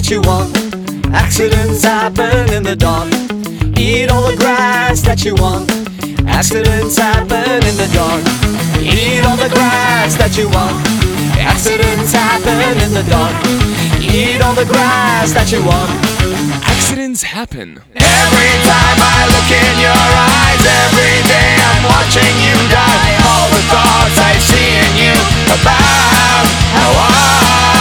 that you want. Accidents happen in the dark. Eat all the grass that you want. Accidents happen in the dark. Eat all the grass that you want. Accidents happen in the dark. Eat all the grass that you want. Accidents happen. Every time I look in your eyes, every day I'm watching you die. All the thoughts I see in you about how I